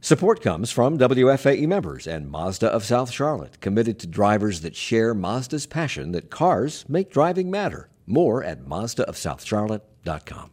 Support comes from WFAE members and Mazda of South Charlotte, committed to drivers that share Mazda's passion that cars make driving matter. More at MazdaofSouthCharlotte.com.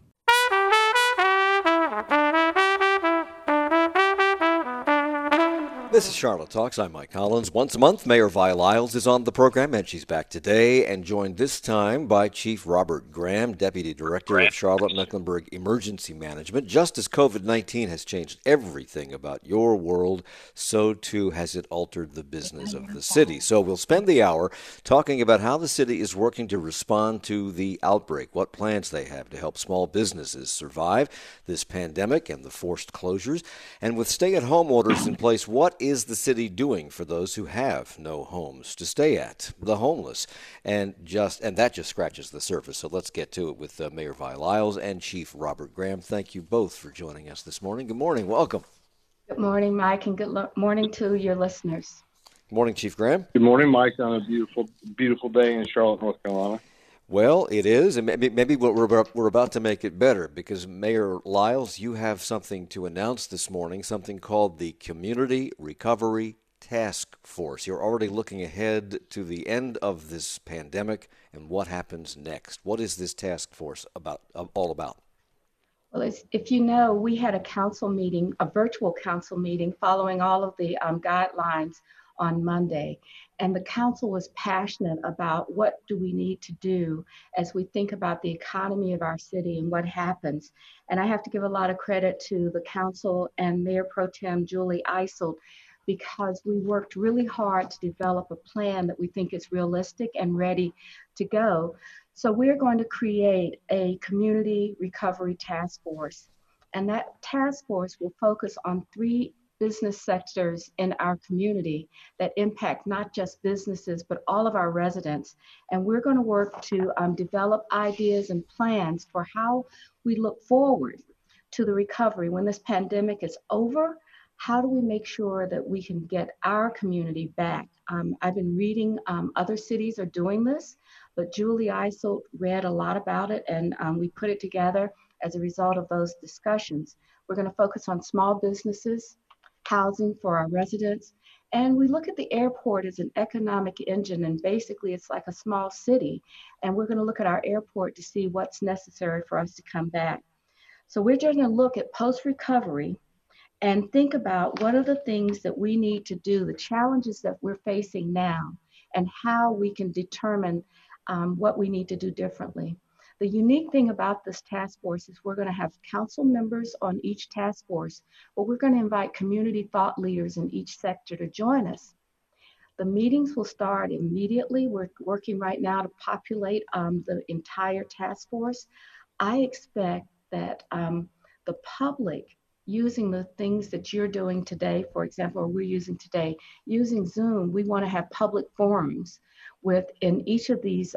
This is Charlotte Talks. I'm Mike Collins. Once a month, Mayor Vi Lyles is on the program, and she's back today and joined this time by Chief Robert Graham, Deputy Director of Charlotte-Mecklenburg Emergency Management. Just as COVID-19 has changed everything about your world, so too has it altered the business of the city. So we'll spend the hour talking about how the city is working to respond to the outbreak, what plans they have to help small businesses survive this pandemic and the forced closures. And with stay-at-home orders in place, what is the city doing for those who have no homes to stay at, the homeless? And that just scratches the surface. So let's get to it with Mayor Vi Lyles and Chief Robert Graham. Thank you both for joining us this morning. Good morning. Welcome. Good morning, Mike, and good morning to your listeners. Good morning, Chief Graham. Good morning, Mike, on a beautiful day in Charlotte, North Carolina. Well, it is, and maybe we're about to make it better, because Mayor Lyles, you have something to announce this morning, something called the Community Recovery Task Force. You're already looking ahead to the end of this pandemic and what happens next. What is this task force all about? Well, if you know, we had a council meeting, a virtual council meeting, following all of the guidelines on Monday. And the council was passionate about what do we need to do as we think about the economy of our city and what happens. And I have to give a lot of credit to the council and Mayor Pro Tem Julie Eiselt, because we worked really hard to develop a plan that we think is realistic and ready to go. So we're going to create a community recovery task force. And that task force will focus on 3 business sectors in our community that impact not just businesses, but all of our residents. And we're going to work to develop ideas and plans for how we look forward to the recovery. When this pandemic is over, how do we make sure that we can get our community back? I've been reading other cities are doing this, but Julie Eiselt read a lot about it, and we put it together as a result of those discussions. We're going to focus on small businesses, housing for our residents. And we look at the airport as an economic engine, and basically it's like a small city. And we're going to look at our airport to see what's necessary for us to come back. So we're just going to look at post-recovery and think about what are the things that we need to do, the challenges that we're facing now, and how we can determine what we need to do differently. The unique thing about this task force is we're going to have council members on each task force, but we're going to invite community thought leaders in each sector to join us. The meetings will start immediately. We're working right now to populate the entire task force. I expect that the public, using the things that you're doing today, for example, or we're using today, using Zoom, we want to have public forums in each of these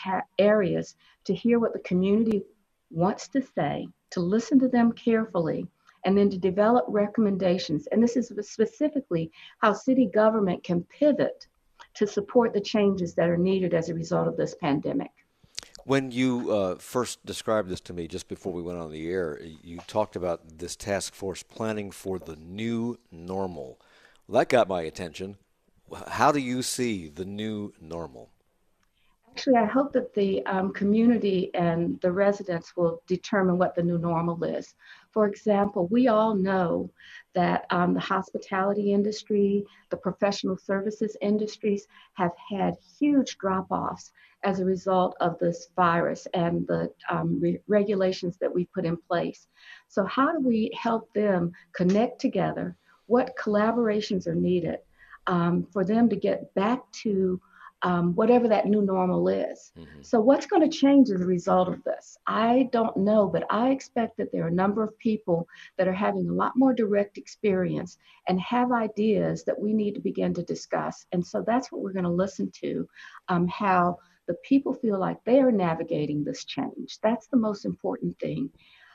areas to hear what the community wants to say, to listen to them carefully, and then to develop recommendations. And this is specifically how city government can pivot to support the changes that are needed as a result of this pandemic. When you first described this to me just before we went on the air, you talked about this task force planning for the new normal. Well, that got my attention. How do you see the new normal? Actually, I hope that the community and the residents will determine what the new normal is. For example, we all know that the hospitality industry, the professional services industries have had huge drop-offs as a result of this virus and the regulations that we put in place. So how do we help them connect together? What collaborations are needed for them to get back to whatever that new normal is? Mm-hmm. So what's going to change as a result of this? I don't know, but I expect that there are a number of people that are having a lot more direct experience and have ideas that we need to begin to discuss. And so that's what we're going to listen to, how the people feel like they are navigating this change. That's the most important thing.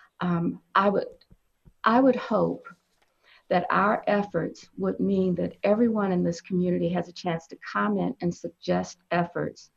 I would hope that our efforts would mean that everyone in this community has a chance to comment and suggest efforts.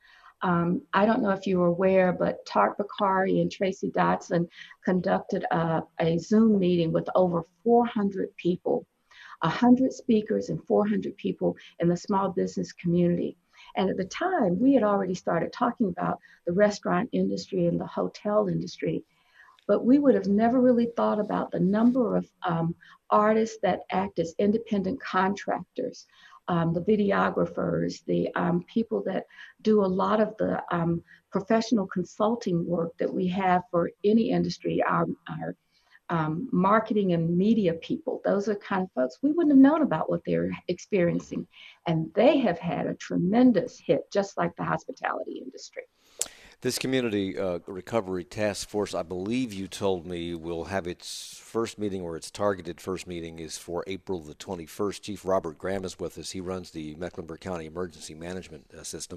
I don't know if you were aware, but Tart Bakari and Tracy Dodson conducted a Zoom meeting with over 400 people 100 speakers and 400 people in the small business community. And at the time, we had already started talking about the restaurant industry and the hotel industry, but we would have never really thought about the number of artists that act as independent contractors, the videographers, the people that do a lot of the professional consulting work that we have for any industry, our marketing and media people. Those are kind of folks we wouldn't have known about what they're experiencing. And they have had a tremendous hit, just like the hospitality industry. This Community Recovery Task Force, I believe you told me, will have its first meeting, or its targeted first meeting is for April the 21st. Chief Robert Graham is with us. He runs the Mecklenburg County Emergency Management System.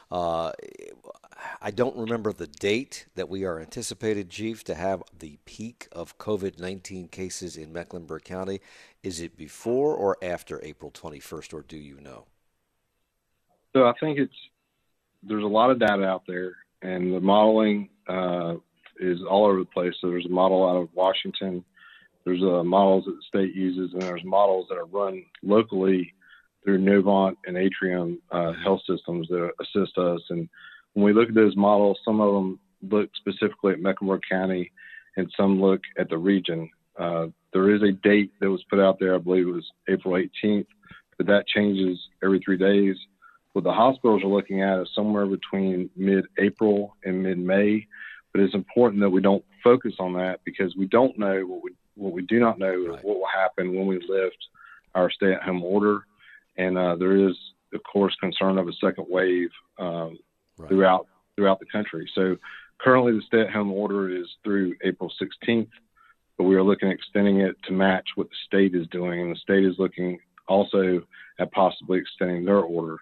I don't remember the date that we are anticipated, Chief, to have the peak of COVID-19 cases in Mecklenburg County. Is it before or after April 21st, or do you know? So I think there's a lot of data out there, and the modeling is all over the place. So there's a model out of Washington, there's models that the state uses, and there's models that are run locally through Novant and Atrium health systems that assist us. And when we look at those models, some of them look specifically at Mecklenburg County and some look at the region. There is a date that was put out there, I believe it was April 18th, but that changes every 3 days. What the hospitals are looking at is somewhere between mid-April and mid-May, but it's important that we don't focus on that because we don't know what we do not know is what will happen when we lift our stay-at-home order, and there is, of course, concern of a second wave throughout the country. So currently, the stay-at-home order is through April 16th, but we are looking at extending it to match what the state is doing, and the state is looking also at possibly extending their order.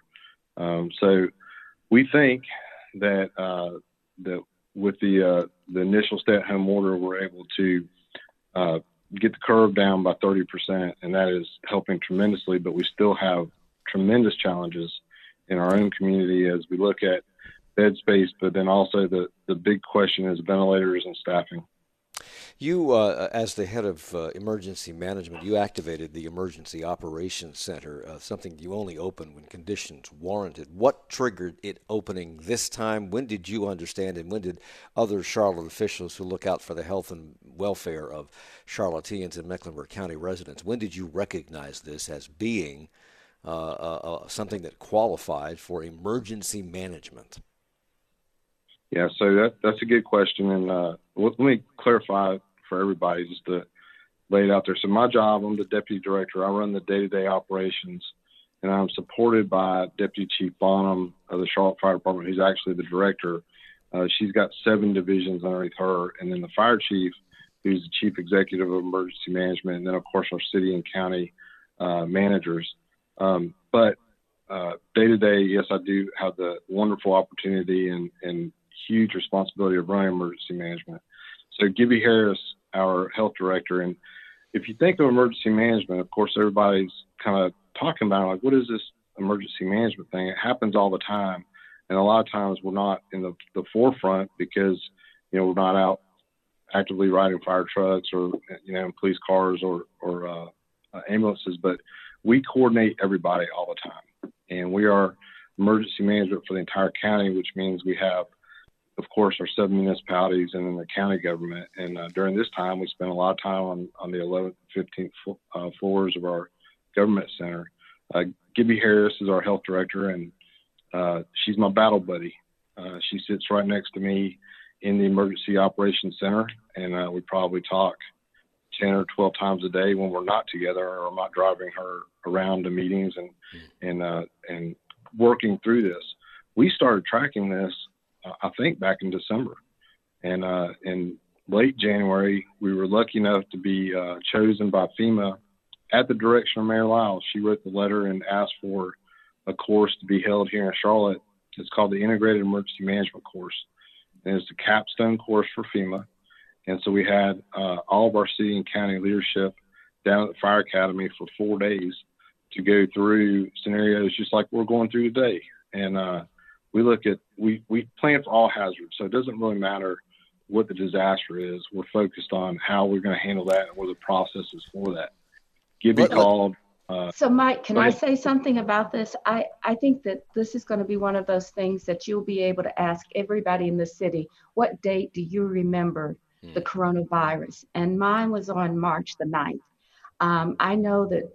So we think that that with the initial stay-at-home order, we're able to get the curve down by 30%, and that is helping tremendously. But we still have tremendous challenges in our own community as we look at bed space, but then also the big question is ventilators and staffing. You, as the head of emergency management, you activated the Emergency Operations Center, something you only open when conditions warranted. What triggered it opening this time? When did you understand, and when did other Charlotte officials who look out for the health and welfare of Charlotteans and Mecklenburg County residents, when did you recognize this as being something that qualified for emergency management? Yeah, so that's a good question, and let me clarify for everybody just to lay it out there. So my job, I'm the deputy director. I run the day-to-day operations, and I'm supported by Deputy Chief Bonham of the Charlotte Fire Department, who's actually the director. She's got 7 divisions underneath her, and then the fire chief, who's the chief executive of emergency management, and then, of course, our city and county managers. But day-to-day, yes, I do have the wonderful opportunity and huge responsibility of running emergency management. So Gibby Harris, our health director, and if you think of emergency management, of course, everybody's kind of talking about like, what is this emergency management thing? It happens all the time. And a lot of times we're not in the forefront because, we're not out actively riding fire trucks or, police cars or ambulances, but we coordinate everybody all the time. And we are emergency management for the entire county, which means we have, of course, our 7 municipalities and then the county government. And during this time, we spent a lot of time on the 11th and 15th floors of our government center. Gibby Harris is our health director, and she's my battle buddy. She sits right next to me in the Emergency Operations Center, and we probably talk 10 or 12 times a day when we're not together or I'm not driving her around to meetings and working through this. We started tracking this I think back in December, and in late January, we were lucky enough to be chosen by FEMA at the direction of Mayor Lyles. She wrote the letter and asked for a course to be held here in Charlotte. It's called the Integrated Emergency Management Course, and it's a capstone course for FEMA. And so we had all of our city and county leadership down at the Fire Academy for 4 days to go through scenarios just like we're going through today. And we plan for all hazards, so it doesn't really matter what the disaster is. We're focused on how we're going to handle that and what the process is for that. Gibby called So, Mike, can I say something about this? I think that this is going to be one of those things that you'll be able to ask everybody in the city, what date do you remember the coronavirus? And mine was on March the 9th. I know that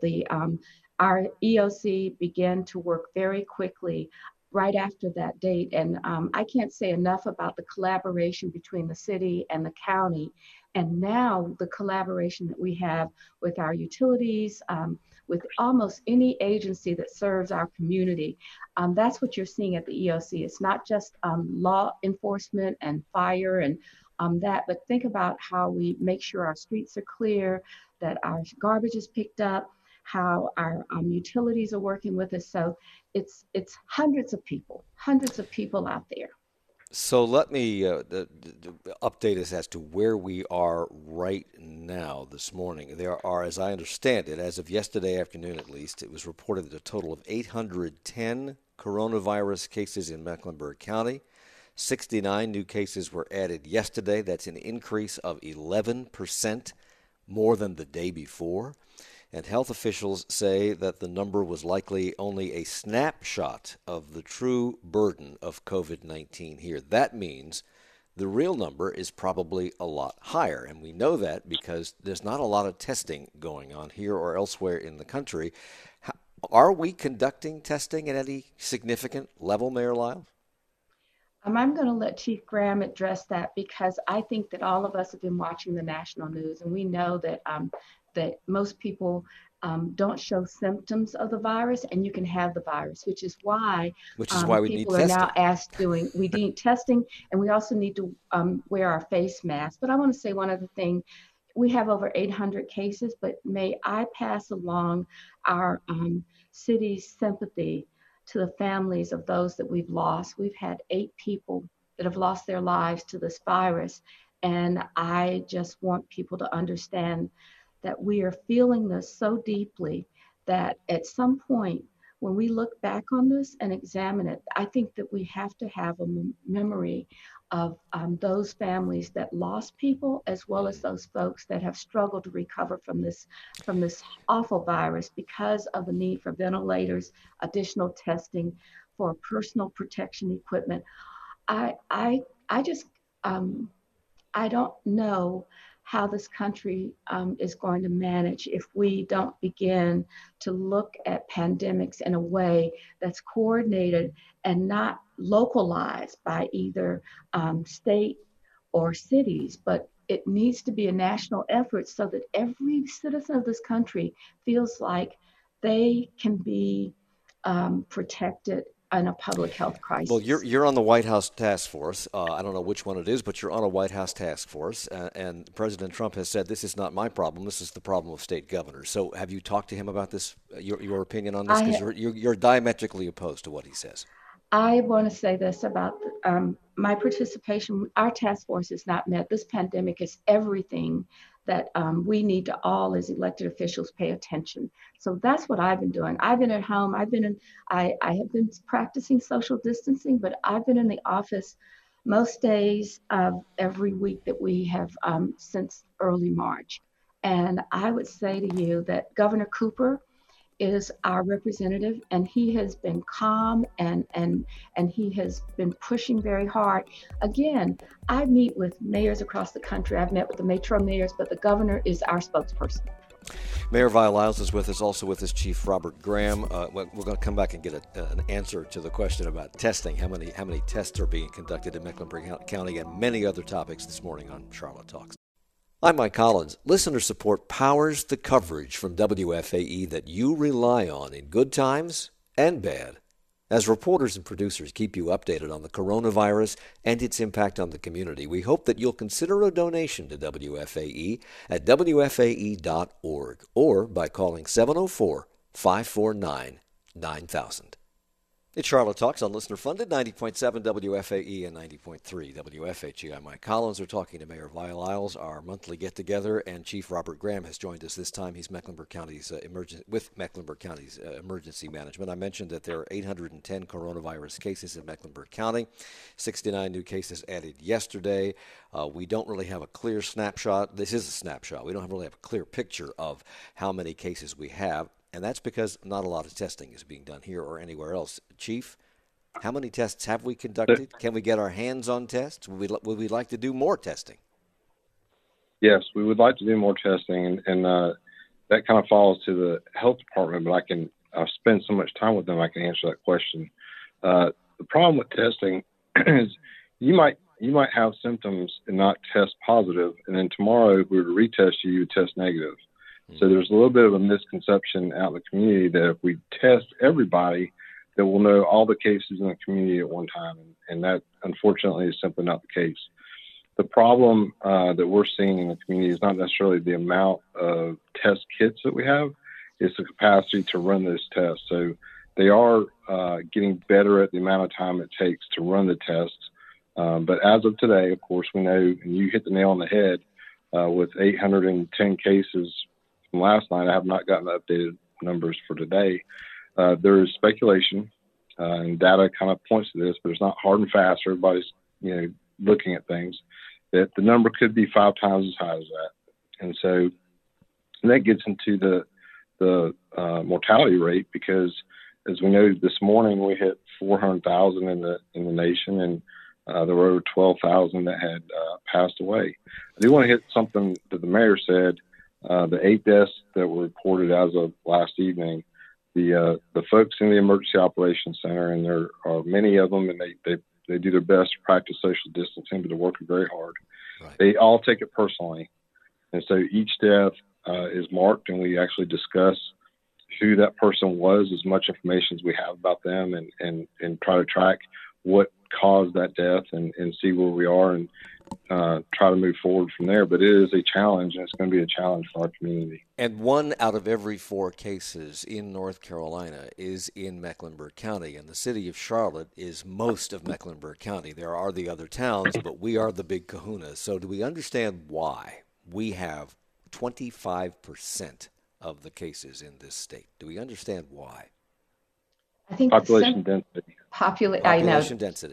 our EOC began to work very quickly right after that date. And I can't say enough about the collaboration between the city and the county. And now the collaboration that we have with our utilities, with almost any agency that serves our community. That's what you're seeing at the EOC. It's not just law enforcement and fire and but think about how we make sure our streets are clear, that our garbage is picked up, how our utilities are working with us. So it's hundreds of people out there. So let me update us as to where we are right now this morning. There are, as I understand it, as of yesterday afternoon at least, it was reported that a total of 810 coronavirus cases in Mecklenburg County. 69 new cases were added yesterday. That's an increase of 11% more than the day before. And health officials say that the number was likely only a snapshot of the true burden of COVID-19 here. That means the real number is probably a lot higher. And we know that because there's not a lot of testing going on here or elsewhere in the country. Are we conducting testing at any significant level, Mayor Lyles? I'm going to let Chief Graham address that because I think that all of us have been watching the national news, and we know that that most people don't show symptoms of the virus, and you can have the virus, which is why we need people testing. Are now asked we need testing, and we also need to wear our face masks. But I want to say one other thing. We have over 800 cases, but may I pass along our city's sympathy to the families of those that we've lost. We've had 8 people that have lost their lives to this virus. And I just want people to understand that we are feeling this so deeply that at some point, when we look back on this and examine it, I think that we have to have a memory of those families that lost people, as well as those folks that have struggled to recover from this awful virus because of the need for ventilators, additional testing, for personal protection equipment. I don't know how this country is going to manage if we don't begin to look at pandemics in a way that's coordinated and not localized by either state or cities, but it needs to be a national effort so that every citizen of this country feels like they can be protected in a public health crisis. Well, you're on the White House task force. I don't know which one it is, but you're on a White House task force, and President Trump has said this is not my problem. This is the problem of state governors. So, have you talked to him about this? Your opinion on this? Because you're diametrically opposed to what he says. I want to say this about my participation. Our task force is not met. This pandemic is everything that we need to all as elected officials pay attention. So that's what I've been doing. I've been at home. I have been practicing social distancing, but I've been in the office most days of every week that we have since early March. And I would say to you that Governor Cooper is our representative, and he has been calm and he has been pushing very hard. Again, I meet with mayors across the country. I've met with the metro mayors, but the governor is our spokesperson. Mayor Vi Lyles is with us, also with us Chief Robert Graham. We're going to come back and get an answer to the question about testing, how many tests are being conducted in Mecklenburg County, and many other topics this morning on Charlotte Talks. I'm Mike Collins. Listener support powers the coverage from WFAE that you rely on in good times and bad. As reporters and producers keep you updated on the coronavirus and its impact on the community, we hope that you'll consider a donation to WFAE at WFAE.org or by calling 704-549-9000. It's Charlotte Talks on Listener Funded, 90.7 WFAE and 90.3 WFHE. I'm Mike Collins. We're talking to Mayor Vi Lyles, our monthly get-together, and Chief Robert Graham has joined us this time. He's Mecklenburg County's emergency management. I mentioned that there are 810 coronavirus cases in Mecklenburg County, 69 new cases added yesterday. We don't really have a clear snapshot. This is a snapshot. We don't really have a clear picture of how many cases we have. And that's because not a lot of testing is being done here or anywhere else. Chief, how many tests have we conducted? Can we get our hands on tests? Would we like to do more testing? Yes, we would like to do more testing, and that kind of falls to the health department, but I've spent so much time with them, I can answer that question. The problem with testing is you might have symptoms and not test positive, and then tomorrow if we were to retest you, you would test negative. So there's a little bit of a misconception out in the community that if we test everybody, that we'll know all the cases in the community at one time, and that unfortunately is simply not the case. The problem that we're seeing in the community is not necessarily the amount of test kits that we have, it's the capacity to run those tests. So they are getting better at the amount of time it takes to run the tests. But as of today, of course, we know, and you hit the nail on the head, with 810 cases from last night. I have not gotten the updated numbers for today. There is speculation, and data kind of points to this, but it's not hard and fast. Everybody's, looking at things, that the number could be 5 times as high as that. And so that gets into the mortality rate, because as we know, this morning we hit 400,000 in the nation, and there were over 12,000 that had passed away. I do want to hit something that the mayor said. The 8 deaths that were reported as of last evening, the folks in the Emergency Operations Center, and there are many of them, and they do their best to practice social distancing, but they're working very hard. Right. They all take it personally. And so each death is marked, and we actually discuss who that person was, as much information as we have about them, and try to track what caused that death and see where we are, and try to move forward from there. But it is a challenge, and it's going to be a challenge for our community. And 1 out of every 4 cases in North Carolina is in Mecklenburg County, and the city of Charlotte is most of Mecklenburg County. There are the other towns, but we are the big kahuna. So do we understand why we have 25% of the cases in this state? Do we understand why? I think population density. Population density.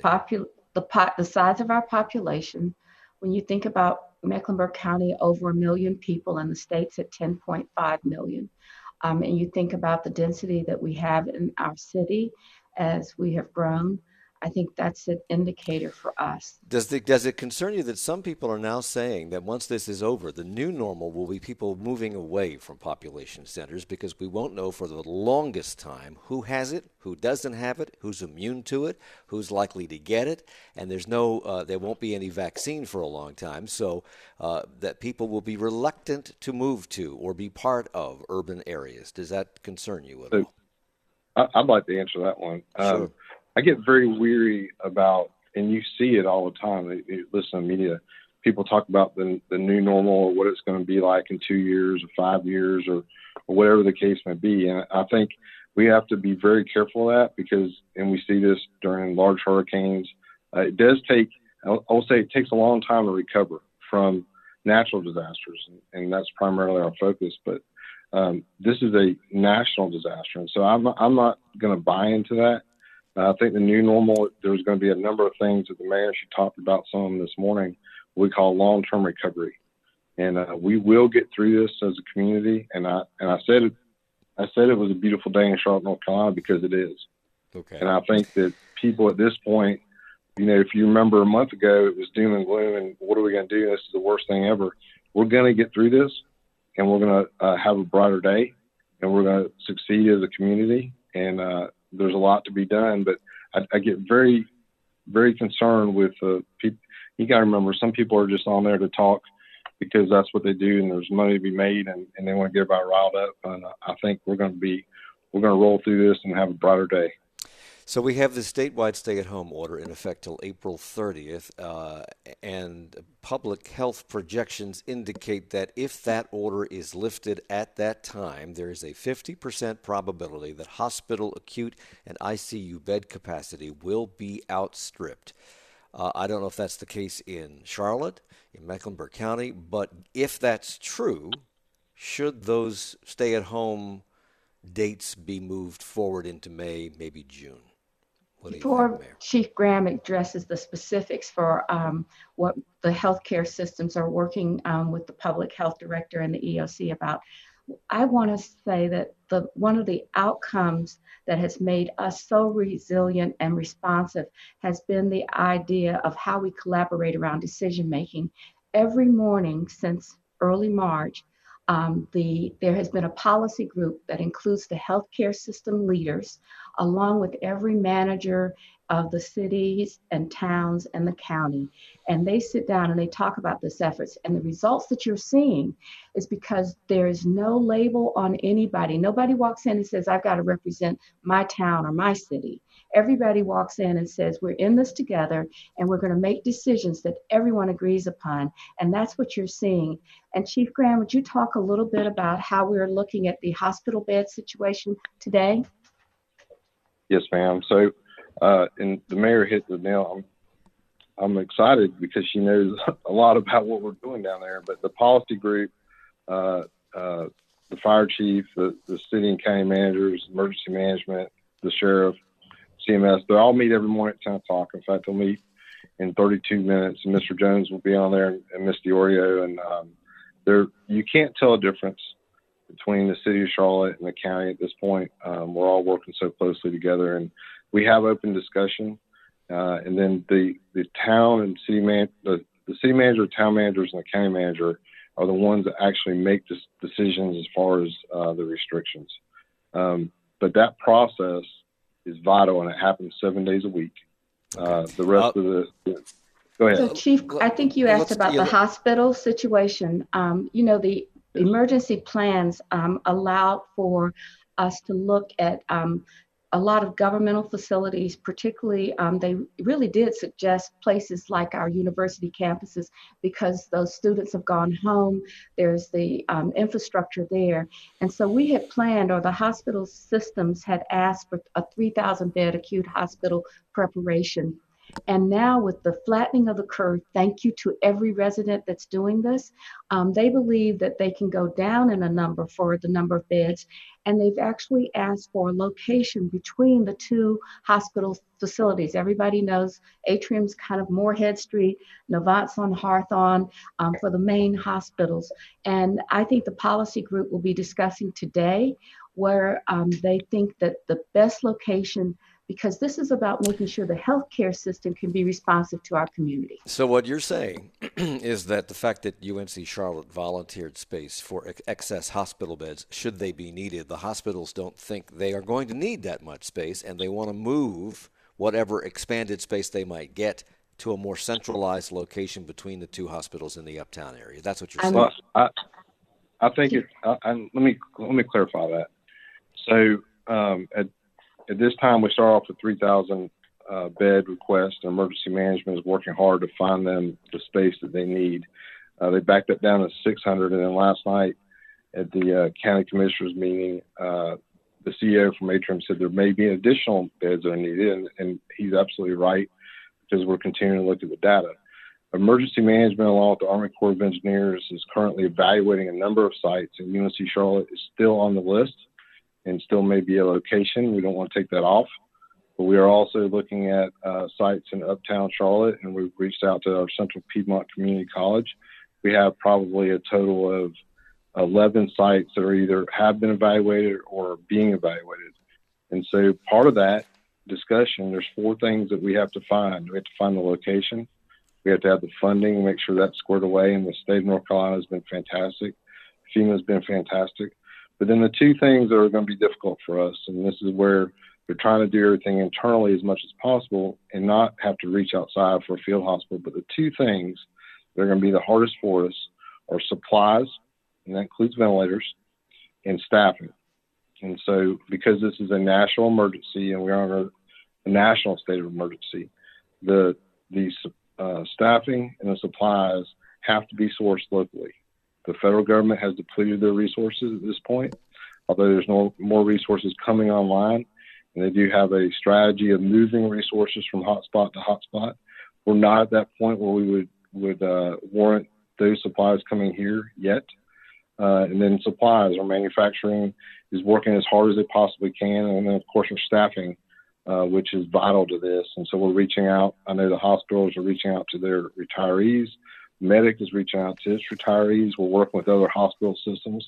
The size of our population. When you think about Mecklenburg County, over 1 million people, and the state's at 10.5 million, and you think about the density that we have in our city as we have grown, I think that's an indicator for us. Does it concern you that some people are now saying that once this is over, the new normal will be people moving away from population centers, because we won't know for the longest time who has it, who doesn't have it, who's immune to it, who's likely to get it, and there won't be any vaccine for a long time, so that people will be reluctant to move to or be part of urban areas. Does that concern you at all? I'd like to answer that one. Sure. I get very weary about, and you see it all the time. You listen to media, people talk about the new normal, or what it's going to be like in 2 years or 5 years, or whatever the case may be. And I think we have to be very careful of that, because, and we see this during large hurricanes, it does take, I'll say it takes a long time to recover from natural disasters, and that's primarily our focus. But this is a national disaster, and so I'm not going to buy into that. I think the new normal, there's going to be a number of things that the mayor, she talked about some of them this morning, we call long-term recovery. And we will get through this as a community. And I said it was a beautiful day in Charlotte, North Carolina, because it is. Okay. And I think that people at this point, if you remember a month ago, it was doom and gloom, and what are we going to do? This is the worst thing ever. We're going to get through this, and we're going to have a brighter day, and we're going to succeed as a community. And there's a lot to be done, but I get very, very concerned with people. You got to remember, some people are just on there to talk because that's what they do, and there's money to be made, and they want to get everybody riled up. And I think we're going to roll through this and have a brighter day. So we have the statewide stay-at-home order in effect till April 30th, and public health projections indicate that if that order is lifted at that time, there is a 50% probability that hospital acute and ICU bed capacity will be outstripped. I don't know if that's the case in Charlotte, in Mecklenburg County, but if that's true, should those stay-at-home dates be moved forward into May, maybe June? Before Chief Graham addresses the specifics for what the healthcare systems are working with the public health director and the EOC about, I want to say that one of the outcomes that has made us so resilient and responsive has been the idea of how we collaborate around decision making. Every morning since early March, there has been a policy group that includes the healthcare system leaders, along with every manager of the cities and towns and the county. And they sit down and they talk about this efforts. And the results that you're seeing is because there is no label on anybody. Nobody walks in and says, I've got to represent my town or my city. Everybody walks in and says, we're in this together and we're going to make decisions that everyone agrees upon. And that's what you're seeing. And Chief Graham, would you talk a little bit about how we're looking at the hospital bed situation today? Yes, ma'am. So, and the mayor hit the nail. I'm excited because she knows a lot about what we're doing down there. But the policy group, the fire chief, the city and county managers, emergency management, the sheriff, CMS, they all meet every morning at 10 o'clock. In fact, they'll meet in 32 minutes, and Mr. Jones will be on there, and Ms. Diorio. And you can't tell a difference between the city of Charlotte and the county at this point. We're all working so closely together, and we have open discussion. And then the town and the city manager, town managers, and the county manager are the ones that actually make this decisions as far as the restrictions. But that process is vital, and it happens 7 days a week. The rest of the go ahead. So, Chief, I think you asked about the hospital situation. The emergency plans allowed for us to look at a lot of governmental facilities, particularly they really did suggest places like our university campuses because those students have gone home. There's the infrastructure there. And so we had planned, or the hospital systems had asked for a 3,000 bed acute hospital preparation. And now with the flattening of the curve, thank you to every resident that's doing this, they believe that they can go down in a number for the number of beds. And they've actually asked for a location between the two hospital facilities. Everybody knows Atrium's kind of Moorhead Street, Novant's on Hawthorne for the main hospitals. And I think the policy group will be discussing today where they think that the best location, because this is about making sure the healthcare system can be responsive to our community. So what you're saying is that the fact that UNC Charlotte volunteered space for excess hospital beds, should they be needed, the hospitals don't think they are going to need that much space, and they want to move whatever expanded space they might get to a more centralized location between the two hospitals in the uptown area. That's what you're saying. Well, I think let me clarify that. So at this time, we start off with 3,000 bed request, and emergency management is working hard to find them the space that they need. They backed that down to 600, and then last night at the county commissioners meeting, the CEO from Atrium said there may be additional beds that are needed, and he's absolutely right because we're continuing to look at the data. Emergency management, along with the Army Corps of Engineers, is currently evaluating a number of sites, and UNC Charlotte is still on the list and still may be a location. We don't want to take that off. But we are also looking at sites in uptown Charlotte, and we've reached out to our Central Piedmont Community College. We have probably a total of 11 sites that are either have been evaluated or being evaluated. And so part of that discussion, there's 4 things that we have to find. We have to find the location. We have to have the funding and make sure that's squared away. And the state of North Carolina has been fantastic. FEMA has been fantastic. But then the 2 things that are going to be difficult for us, and this is where we're trying to do everything internally as much as possible and not have to reach outside for a field hospital. But the 2 things that are going to be the hardest for us are supplies, and that includes ventilators, and staffing. And so because this is a national emergency and we are in a national state of emergency, the staffing and the supplies have to be sourced locally. The federal government has depleted their resources at this point, although there's no more resources coming online. And they do have a strategy of moving resources from hotspot to hotspot. We're not at that point where we would warrant those supplies coming here yet. And then supplies, our manufacturing is working as hard as they possibly can. And then, of course, our staffing, which is vital to this. And so we're reaching out. I know the hospitals are reaching out to their retirees. Medic is reaching out to its retirees. We're working with other hospital systems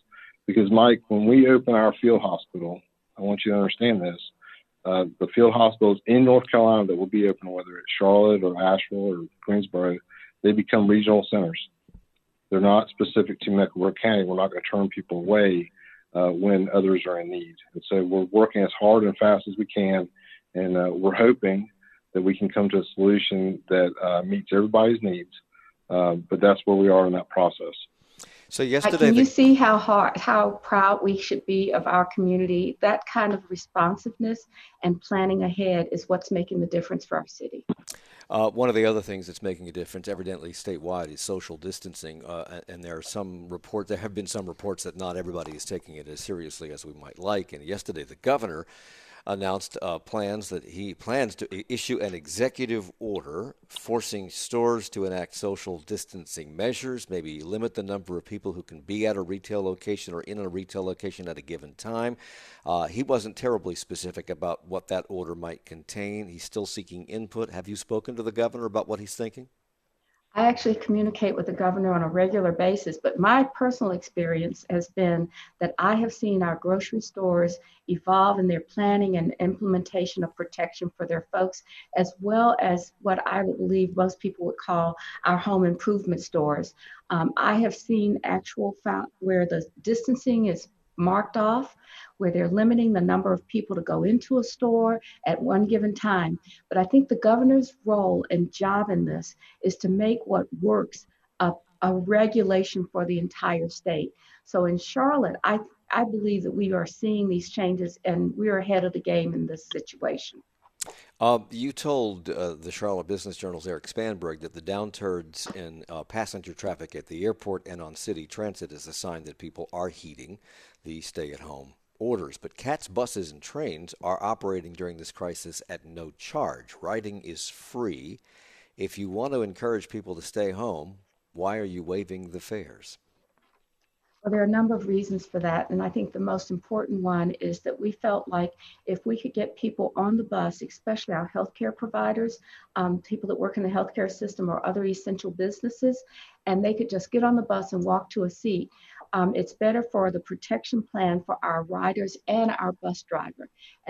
Because, Mike, when we open our field hospital, I want you to understand this. The field hospitals in North Carolina that will be open, whether it's Charlotte or Asheville or Greensboro, they become regional centers. They're not specific to Mecklenburg County. We're not going to turn people away when others are in need. And so we're working as hard and fast as we can, and we're hoping that we can come to a solution that meets everybody's needs. But that's where we are in that process. So yesterday, can you see how proud we should be of our community? That kind of responsiveness and planning ahead is what's making the difference for our city. One of the other things that's making a difference, evidently statewide, is social distancing. And there have been some reports that not everybody is taking it as seriously as we might like. And yesterday, the governor announced he plans to issue an executive order forcing stores to enact social distancing measures, maybe limit the number of people who can be at a retail location or in a retail location at a given time. He wasn't terribly specific about what that order might contain. He's still seeking input. Have you spoken to the governor about what he's thinking? I actually communicate with the governor on a regular basis, but my personal experience has been that I have seen our grocery stores evolve in their planning and implementation of protection for their folks, as well as what I believe most people would call our home improvement stores. I have seen where the distancing is marked off, where they're limiting the number of people to go into a store at one given time. But I think the governor's role and job in this is to make what works a regulation for the entire state. So in Charlotte, I believe that we are seeing these changes and we're ahead of the game in this situation. You told the Charlotte Business Journal's Eric Spanberg that the downturns in passenger traffic at the airport and on city transit is a sign that people are heeding the stay-at-home orders. But CATS buses and trains are operating during this crisis at no charge. Riding is free. If you want to encourage people to stay home, why are you waiving the fares? Well, there are a number of reasons for that. And I think the most important one is that we felt like if we could get people on the bus, especially our healthcare providers, people that work in the healthcare system or other essential businesses, and they could just get on the bus and walk to a seat, it's better for the protection plan for our riders and our bus drivers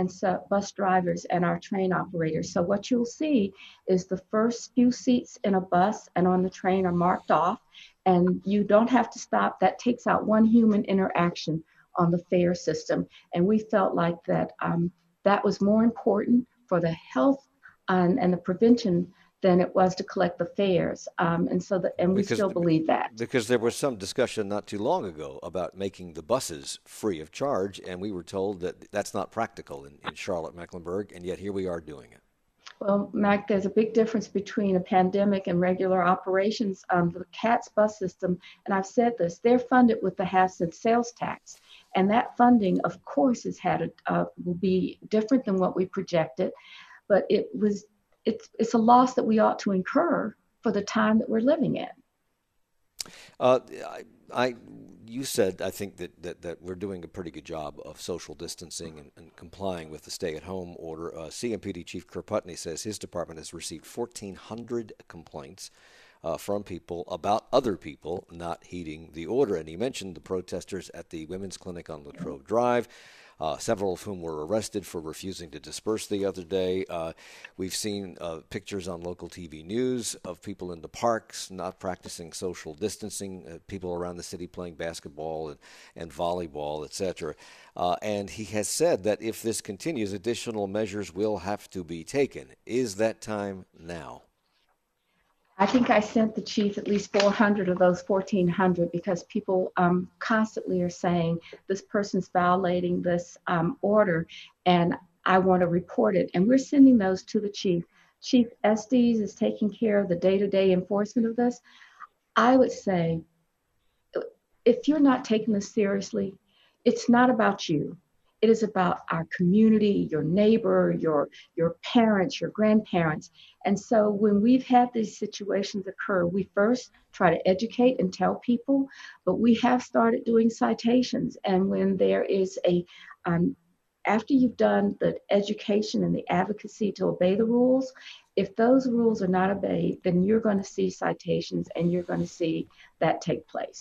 and our train operators. So what you'll see is the first few seats in a bus and on the train are marked off, and you don't have to stop. That takes out one human interaction on the fare system. And we felt like that was more important for the health and the prevention than it was to collect the fares. We still believe that. Because there was some discussion not too long ago about making the buses free of charge, and we were told that that's not practical in Charlotte, Mecklenburg, and yet here we are doing it. Well, Mac, there's a big difference between a pandemic and regular operations. The CATS bus system, and I've said this, they're funded with the half-cent sales tax. And that funding, of course, will be different than what we projected, but it's a loss that we ought to incur for the time that we're living in. You said, I think, that we're doing a pretty good job of social distancing and complying with the stay-at-home order. CMPD Chief Kirputney says his department has received 1,400 complaints from people about other people not heeding the order. And he mentioned the protesters at the Women's Clinic on Latrobe Drive, several of whom were arrested for refusing to disperse the other day. We've seen pictures on local TV news of people in the parks not practicing social distancing, people around the city playing basketball and volleyball, etc. And he has said that if this continues, additional measures will have to be taken. Is that time now? I think I sent the chief at least 400 of those 1,400 because people constantly are saying this person's violating this order and I want to report it. And we're sending those to the chief. Chief Estes is taking care of the day-to-day enforcement of this. I would say if you're not taking this seriously, it's not about you. It is about our community, your neighbor, your parents, your grandparents. And so when we've had these situations occur, we first try to educate and tell people, but we have started doing citations. And when there is after you've done the education and the advocacy to obey the rules, if those rules are not obeyed, then you're going to see citations and you're going to see that take place.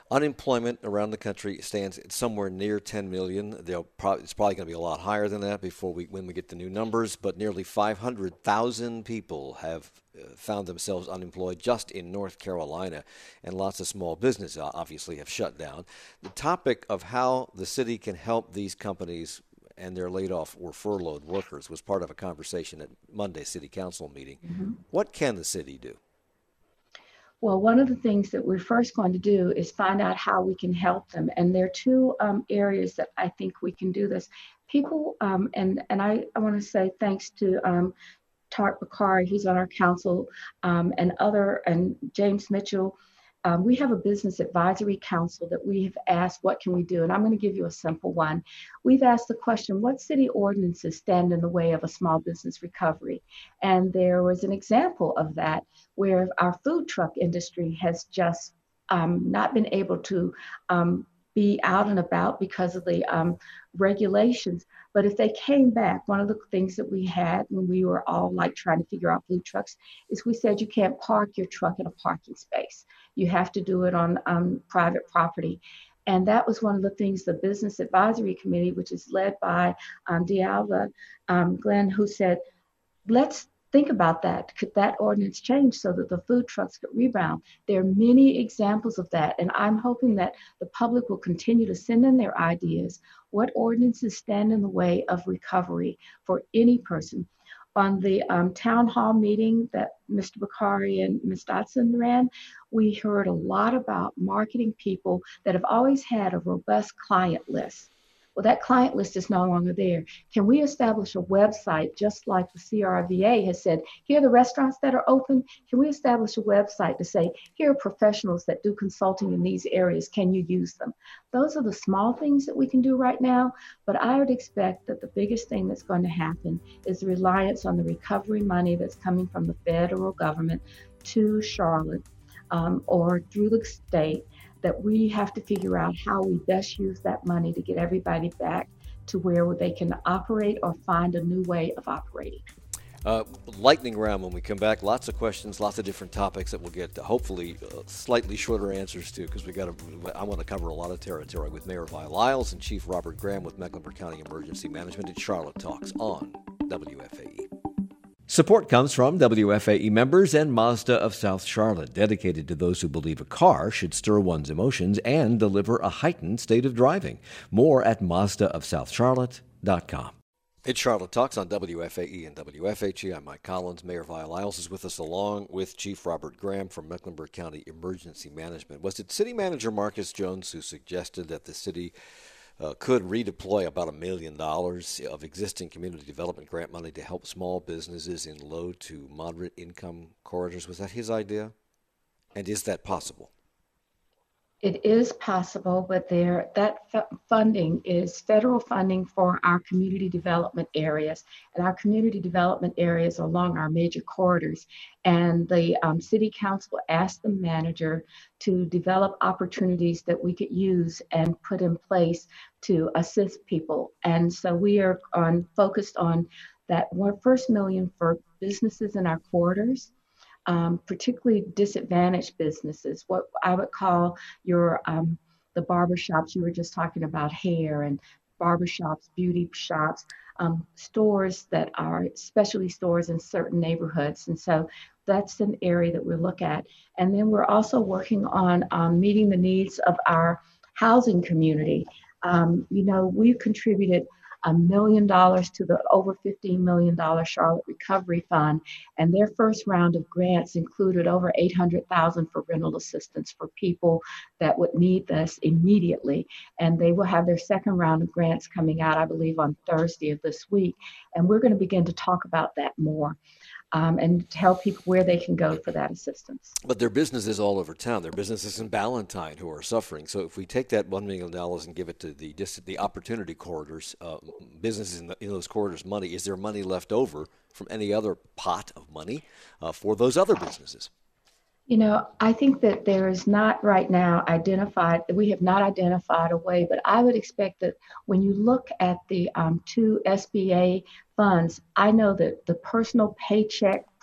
Unemployment around the country stands at somewhere near 10 million. It's probably going to be a lot higher than that when we get the new numbers, but nearly 500,000 people have found themselves unemployed just in North Carolina, and lots of small businesses obviously have shut down. The topic of how the city can help these companies and their laid off or furloughed workers was part of a conversation at Monday's City Council meeting. Mm-hmm. What can the city do? Well, one of the things that we're first going to do is find out how we can help them. And there are two areas that I think we can do this. People, and I want to say thanks to Tart Bakari, he's on our council, and James Mitchell. We have a business advisory council that we have asked, what can we do? And I'm going to give you a simple one. We've asked the question, what city ordinances stand in the way of a small business recovery? And there was an example of that where our food truck industry has just not been able to be out and about because of the regulations. But if they came back, one of the things that we had when we were all like trying to figure out food trucks is we said you can't park your truck in a parking space. You have to do it on private property. And that was one of the things the Business Advisory Committee, which is led by D'Alva Glenn, who said, let's think about that. Could that ordinance change so that the food trucks could rebound? There are many examples of that, and I'm hoping that the public will continue to send in their ideas. What ordinances stand in the way of recovery for any person? On the town hall meeting that Mr. Bakari and Ms. Dotson ran, we heard a lot about marketing people that have always had a robust client list. Well, that client list is no longer there. Can we establish a website just like the CRVA has said, here are the restaurants that are open? Can we establish a website to say, here are professionals that do consulting in these areas, can you use them? Those are the small things that we can do right now, but I would expect that the biggest thing that's going to happen is the reliance on the recovery money that's coming from the federal government to Charlotte or through the state, that we have to figure out how we best use that money to get everybody back to where they can operate or find a new way of operating. Lightning round when we come back. Lots of questions, lots of different topics that we'll get hopefully slightly shorter answers to, because I want to cover a lot of territory with Mayor Vi Lyles and Chief Robert Graham with Mecklenburg County Emergency Management at Charlotte Talks on WFAE. Support comes from WFAE members and Mazda of South Charlotte, dedicated to those who believe a car should stir one's emotions and deliver a heightened state of driving. More at MazdaofSouthCharlotte.com. It's Charlotte Talks on WFAE and WFHE. I'm Mike Collins. Mayor Vi Lyles is with us along with Chief Robert Graham from Mecklenburg County Emergency Management. Was it City Manager Marcus Jones who suggested that the city could redeploy about $1 million of existing community development grant money to help small businesses in low to moderate income corridors? Was that his idea? And is that possible? It is possible, but funding is federal funding for our community development areas, and our community development areas along our major corridors. And the city council asked the manager to develop opportunities that we could use and put in place to assist people. And so we are focused on that first $1 million for businesses in our corridors. Particularly disadvantaged businesses, what I would call your the barbershops. You were just talking about hair and barbershops, beauty shops, stores that are specialty stores in certain neighborhoods. And so that's an area that we look at. And then we're also working on meeting the needs of our housing community. We've contributed $1 million to the over $15 million Charlotte Recovery Fund, and their first round of grants included over $800,000 for rental assistance for people that would need this immediately. And they will have their second round of grants coming out, I believe, on Thursday of this week. And we're going to begin to talk about that more. And tell people where they can go for that assistance. But there are businesses all over town. There are businesses in Ballantyne who are suffering. So if we take that $1 million and give it to the opportunity corridors, businesses in those corridors money, is there money left over from any other pot of money for those other businesses? I think that there is not right now we have not identified a way, but I would expect that when you look at the two SBA funds, I know that the personal paycheck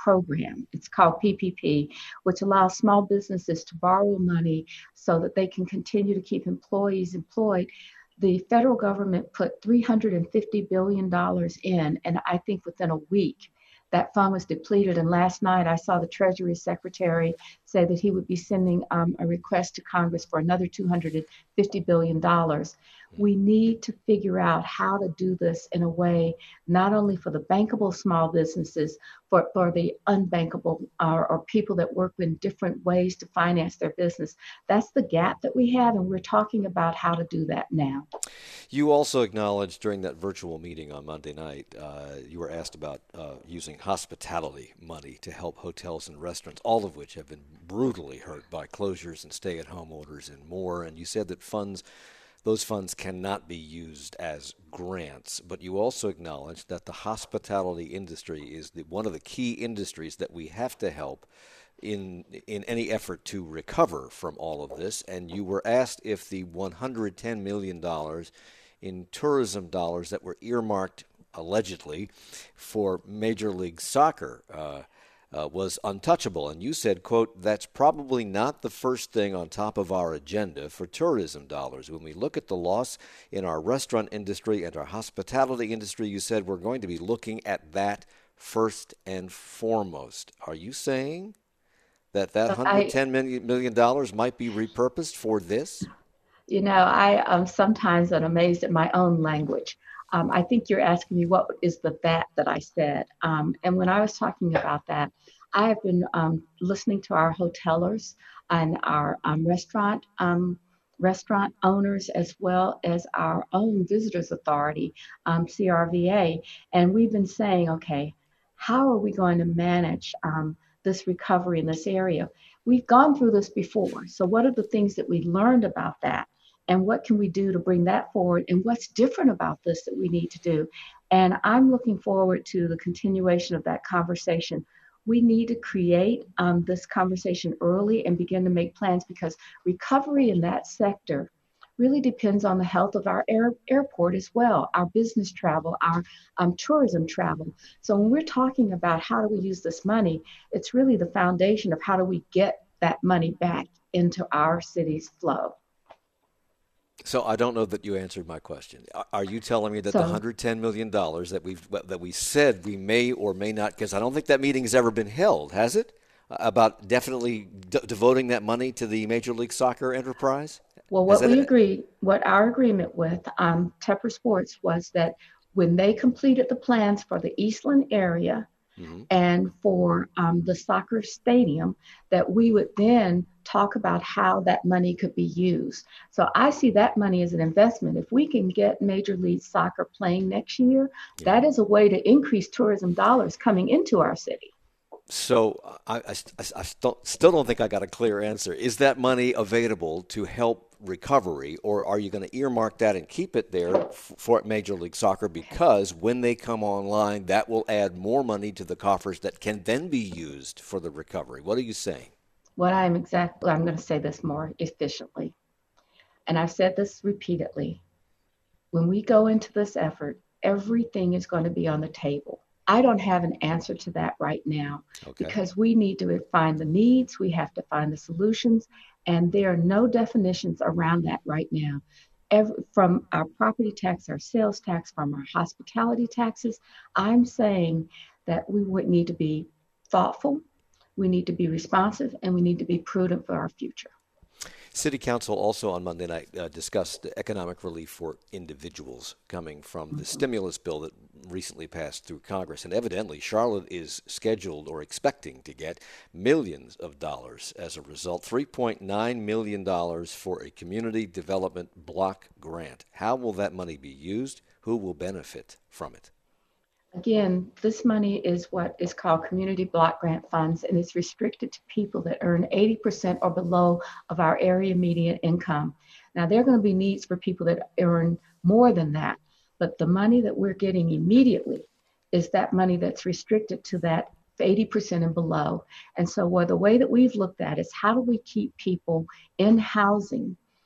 program. It's called PPP, which allows small businesses to borrow money so that they can continue to keep employees employed. The federal government put $350 billion in, and I think within a week, that fund was depleted. And last night, I saw the Treasury Secretary say that he would be sending a request to Congress for another $250 billion. We need to figure out how to do this in a way, not only for the bankable small businesses, but for the unbankable or people that work in different ways to finance their business. That's the gap that we have, and we're talking about how to do that now. You also acknowledged during that virtual meeting on Monday night, you were asked about using hospitality money to help hotels and restaurants, all of which have been brutally hurt by closures and stay-at-home orders and more. And you said that those funds cannot be used as grants, but you also acknowledged that the hospitality industry is one of the key industries that we have to help in any effort to recover from all of this. And you were asked if the $110 million in tourism dollars that were earmarked allegedly for Major League Soccer was untouchable. And you said, quote, "That's probably not the first thing on top of our agenda for tourism dollars. When we look at the loss in our restaurant industry and our hospitality industry," you said, "we're going to be looking at that first and foremost." Are you saying that $110 million might be repurposed for this? You know, I sometimes am amazed at my own language. I think you're asking me what is the that I said. And when I was talking about that, I have been listening to our hotelers and our restaurant owners, as well as our own Visitors Authority, CRVA, and we've been saying, okay, how are we going to manage this recovery in this area? We've gone through this before. So what are the things that we learned about that? And what can we do to bring that forward? And what's different about this that we need to do? And I'm looking forward to the continuation of that conversation. We need to create this conversation early and begin to make plans, because recovery in that sector really depends on the health of our airport as well, our business travel, our tourism travel. So when we're talking about how do we use this money, it's really the foundation of how do we get that money back into our city's flow. So I don't know that you answered my question. Are you telling me that the $110 million that we said we may or may not, because I don't think that meeting has ever been held, has it? About definitely devoting that money to the Major League Soccer enterprise? Well, what our agreement with Tepper Sports was that when they completed the plans for the Eastland area and for the soccer stadium, that we would then talk about how that money could be used. So I see that money as an investment. If we can get Major League Soccer playing next year, that is a way to increase tourism dollars coming into our city. So I still don't think I got a clear answer. Is that money available to help recovery, or are you going to earmark that and keep it there for Major League Soccer, because when they come online, that will add more money to the coffers that can then be used for the recovery? What are you saying? I'm going to say this more efficiently. And I've said this repeatedly. When we go into this effort, everything is going to be on the table. I don't have an answer to that right now, because we need to find the needs, we have to find the solutions, and there are no definitions around that right now. From our property tax, our sales tax, from our hospitality taxes, I'm saying that we would need to be thoughtful, we need to be responsive, and we need to be prudent for our future. City Council also on Monday night discussed the economic relief for individuals coming from the stimulus bill that recently passed through Congress. And evidently, Charlotte is scheduled or expecting to get millions of dollars as a result. $3.9 million for a community development block grant. How will that money be used? Who will benefit from it? Again, this money is what is called community block grant funds, and it's restricted to people that earn 80% or below of our area median income. Now, there are going to be needs for people that earn more than that, but the money that we're getting immediately is that money that's restricted to that 80% and below. And so the way that we've looked at is how do we keep people in housing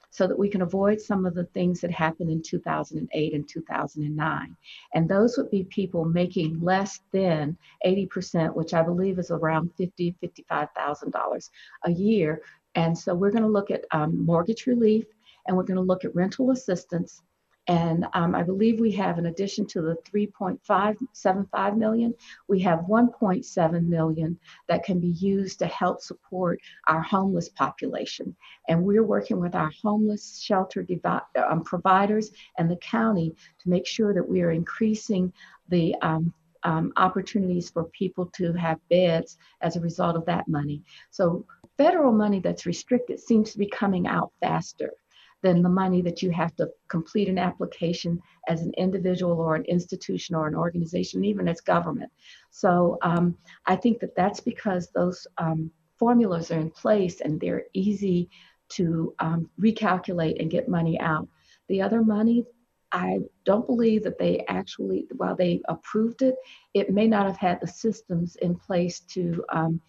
so that we can avoid some of the things that happened in 2008 and 2009. And those would be people making less than 80%, which I believe is around $55,000 a year. And so we're going to look at mortgage relief, and we're going to look at rental assistance. And I believe we have, in addition to the 3.575 million, we have 1.7 million that can be used to help support our homeless population. And we're working with our homeless shelter providers and the county to make sure that we are increasing the opportunities for people to have beds as a result of that money. So federal money that's restricted seems to be coming out faster than the money that you have to complete an application as an individual or an institution or an organization, even as government. So I think that that's because those formulas are in place and they're easy to recalculate and get money out. The other money, I don't believe that they actually, while they approved it, it may not have had the systems in place to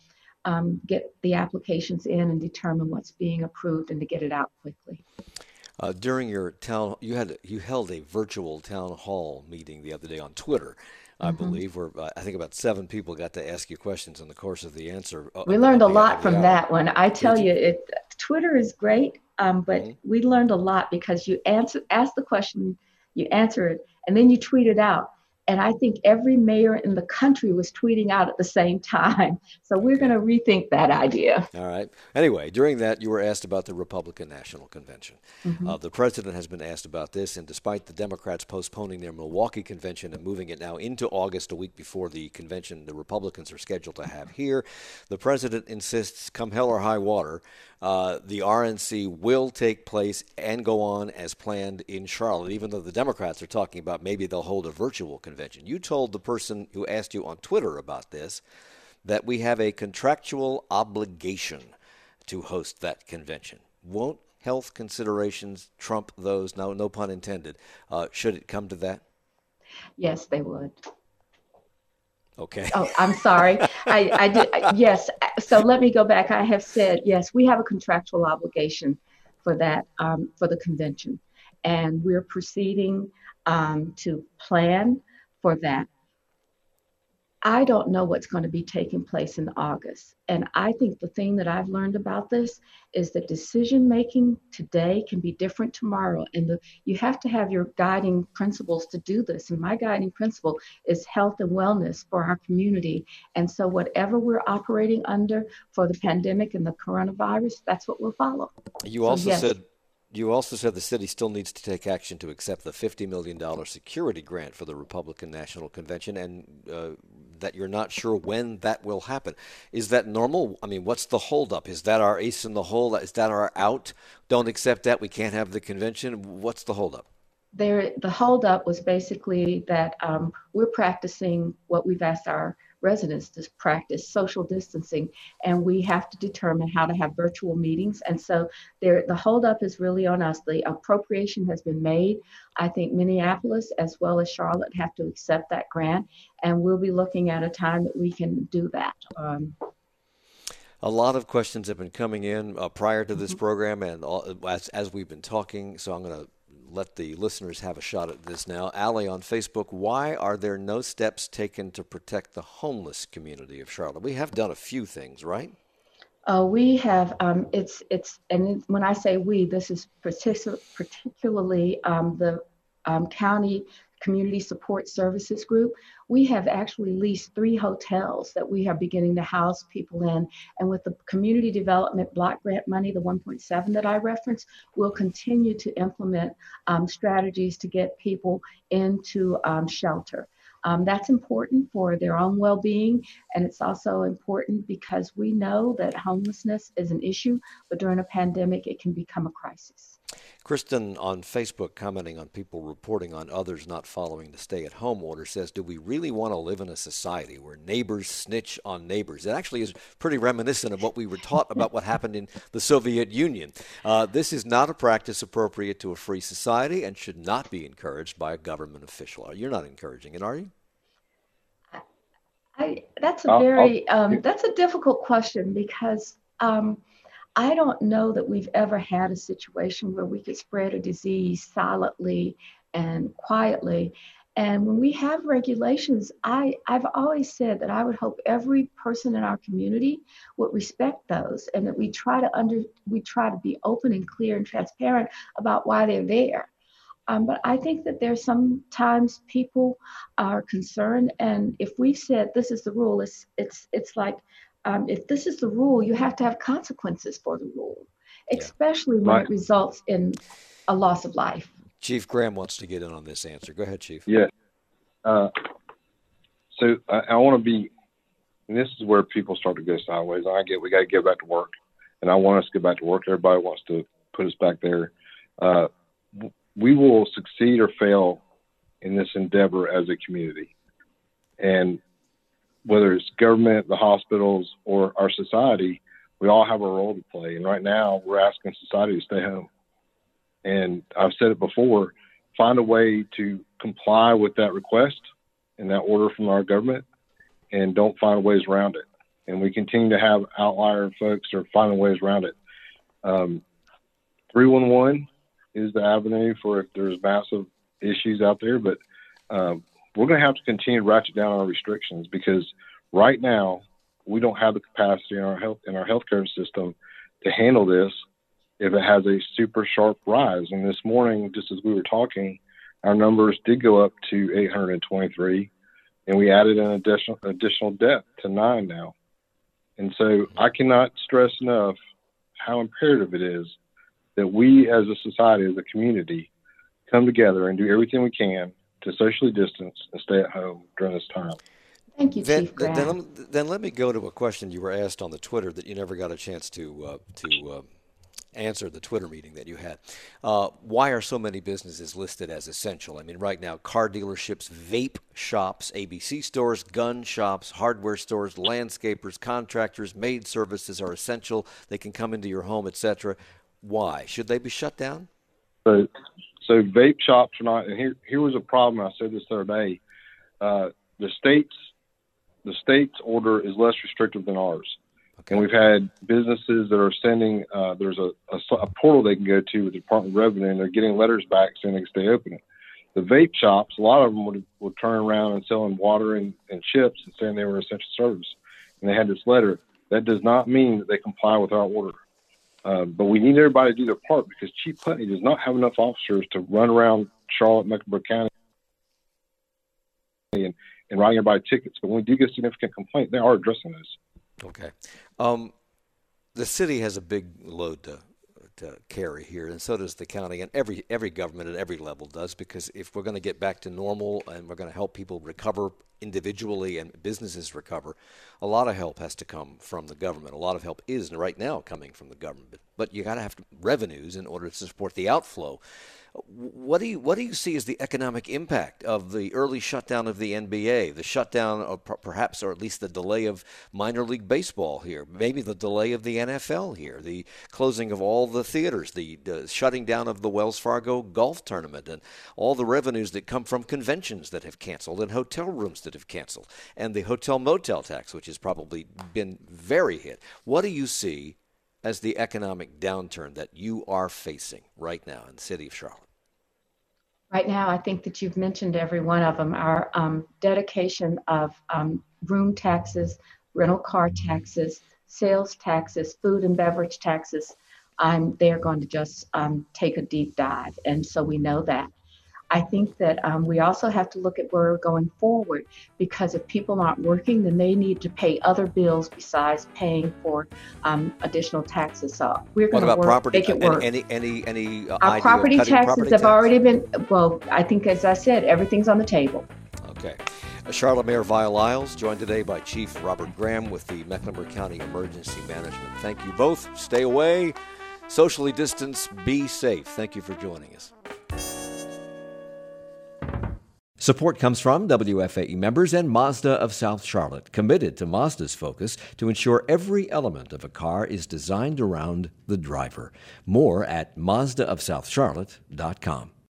get the applications in and determine what's being approved and to get it out quickly. During your town, you held a virtual town hall meeting the other day on Twitter, I believe, where I think about 7 people got to ask you questions in the course of the answer. We learned a lot from that one. I tell Did you? you, Twitter is great, but we learned a lot because you ask the question, you answer it, and then you tweet it out. And I think every mayor in the country was tweeting out at the same time. So we're going to rethink that idea. All right. Anyway, during that, you were asked about the Republican National Convention. The president has been asked about this, and despite the Democrats postponing their Milwaukee convention and moving it now into August, a week before the convention the Republicans are scheduled to have here, the president insists, come hell or high water, the RNC will take place and go on as planned in Charlotte, even though the Democrats are talking about maybe they'll hold a virtual convention. You told the person who asked you on Twitter about this that we have a contractual obligation to host that convention. Won't health considerations trump those? No pun intended. Should it come to that? Yes, they would. Okay. Oh, I'm sorry. I did. Yes. So let me go back. I have said, yes, we have a contractual obligation for that, for the convention. And we're proceeding to plan for that. I don't know what's going to be taking place in August. And I think the thing that I've learned about this is that decision making today can be different tomorrow. And you have to have your guiding principles to do this. And my guiding principle is health and wellness for our community. And so whatever we're operating under for the pandemic and the coronavirus, that's what we'll follow. You also said You also said the city still needs to take action to accept the $50 million security grant for the Republican National Convention, and that you're not sure when that will happen. Is that normal? I mean, what's the holdup? Is that our ace in the hole? Is that our out? Don't accept that, we can't have the convention? What's the holdup? The holdup was basically that we're practicing what we've asked our residents to practice, social distancing, and we have to determine how to have virtual meetings. And so the holdup is really on us. The appropriation has been made. I think Minneapolis as well as Charlotte have to accept that grant, and we'll be looking at a time that we can do that. A lot of questions have been coming in prior to this program and as we've been talking, so I'm going to let the listeners have a shot at this now. Allie on Facebook, why are there no steps taken to protect the homeless community of Charlotte? We have done a few things, right? We have, and when I say we, this is particularly the county community support services group. We have actually leased 3 hotels that we are beginning to house people in. And with the community development block grant money, the 1.7 that I referenced, we'll continue to implement strategies to get people into shelter. That's important for their own well-being, and it's also important because we know that homelessness is an issue, but during a pandemic, it can become a crisis. Kristen on Facebook, commenting on people reporting on others not following the stay-at-home order, says, do we really want to live in a society where neighbors snitch on neighbors? It actually is pretty reminiscent of what we were taught about what happened in the Soviet Union. This is not a practice appropriate to a free society and should not be encouraged by a government official. You're not encouraging it, are you? That's a difficult question because I don't know that we've ever had a situation where we could spread a disease silently and quietly. And when we have regulations, I've always said that I would hope every person in our community would respect those, and that we try to be open and clear and transparent about why they're there. But I think that there's sometimes people are concerned, and if we said this is the rule, it's like if this is the rule, you have to have consequences for the rule, especially when it results in a loss of life. Chief Graham wants to get in on this answer. Go ahead, Chief. Yeah. So I want to be, and this is where people start to go sideways. We got to get back to work, and I want us to get back to work. Everybody wants to put us back there. We will succeed or fail in this endeavor as a community. And whether it's government, the hospitals, or our society, we all have a role to play. And right now, we're asking society to stay home. And I've said it before, find a way to comply with that request and that order from our government, and don't find ways around it. And we continue to have outlier folks that are finding ways around it. 311 is the avenue for if there's massive issues out there, but we're going to have to continue to ratchet down our restrictions, because right now we don't have the capacity in our healthcare system to handle this if it has a super sharp rise. And this morning, just as we were talking, our numbers did go up to 823, and we added an additional death to 9 now. And so I cannot stress enough how imperative it is that we as a society, as a community, come together and do everything we can to socially distance and stay at home during this time. Thank you, Chief Graham. Then let me go to a question you were asked on the Twitter that you never got a chance to answer, the Twitter meeting that you had. Why are so many businesses listed as essential? I mean, right now, car dealerships, vape shops, ABC stores, gun shops, hardware stores, landscapers, contractors, maid services are essential. They can come into your home, etc. Why? Should they be shut down? So vape shops are not, and here was a problem. I said this the other day. The state's order is less restrictive than ours. Okay. And we've had businesses that are sending, there's a portal they can go to with the Department of Revenue, and they're getting letters back saying they can stay open. The vape shops, a lot of them would turn around and selling water and chips and saying they were essential service. And they had this letter. That does not mean that they comply with our order. But we need everybody to do their part, because Chief Putney does not have enough officers to run around Charlotte, Mecklenburg County and writing everybody tickets. But when we do get a significant complaint, they are addressing those. Okay. The city has a big load to carry here, and so does the county, and every government at every level does, because if we're going to get back to normal and we're going to help people recover individually and businesses recover, a lot of help has to come from the government. A lot of help is right now coming from the government, but you got to have revenues in order to support the outflow. What do you see as the economic impact of the early shutdown of the NBA, the shutdown of perhaps, or at least the delay of minor league baseball here, maybe the delay of the NFL here, the closing of all the theaters, the shutting down of the Wells Fargo golf tournament, and all the revenues that come from conventions that have canceled and hotel rooms that have canceled, and the hotel motel tax, which has probably been very hit? What do you see as the economic downturn that you are facing right now in the city of Charlotte? Right now, I think that you've mentioned every one of them. Our dedication of room taxes, rental car taxes, sales taxes, food and beverage taxes, they're going to just take a deep dive. And so we know that. I think that we also have to look at where we're going forward, because if people aren't working, then they need to pay other bills besides paying for additional taxes. So we're going to make it work. Our property taxes have already been, well, I think, as I said, everything's on the table. Okay. Charlotte Mayor Vi Lyles, joined today by Chief Robert Graham with the Mecklenburg County Emergency Management. Thank you both. Stay away, socially distance, be safe. Thank you for joining us. Support comes from WFAE members and Mazda of South Charlotte, committed to Mazda's focus to ensure every element of a car is designed around the driver. More at MazdaofSouthCharlotte.com.